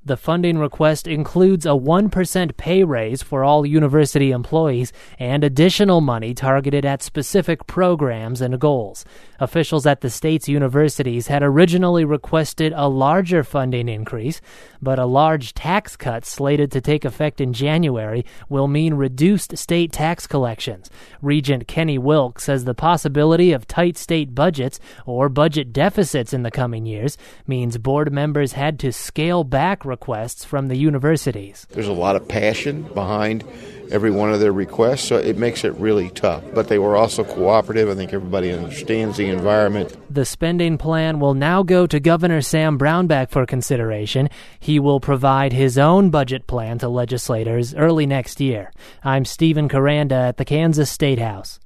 The funding request includes a 1% pay raise for all university employees and additional money targeted at specific programs and goals. Officials at the state's universities had originally requested a larger funding increase, but a large tax cut slated to take effect in January will mean reduced state tax collections. Regent Kenny Wilk says the possibility of tight state budgets or budget deficits in the coming years means board members had to scale back requests from the universities. There's a lot of passion behind every one of their requests, so it makes it really tough. But they were also cooperative. I think everybody understands the environment. The spending plan will now go to Governor Sam Brownback for consideration. He will provide his own budget plan to legislators early next year. I'm Stephen Caranda at the Kansas State House.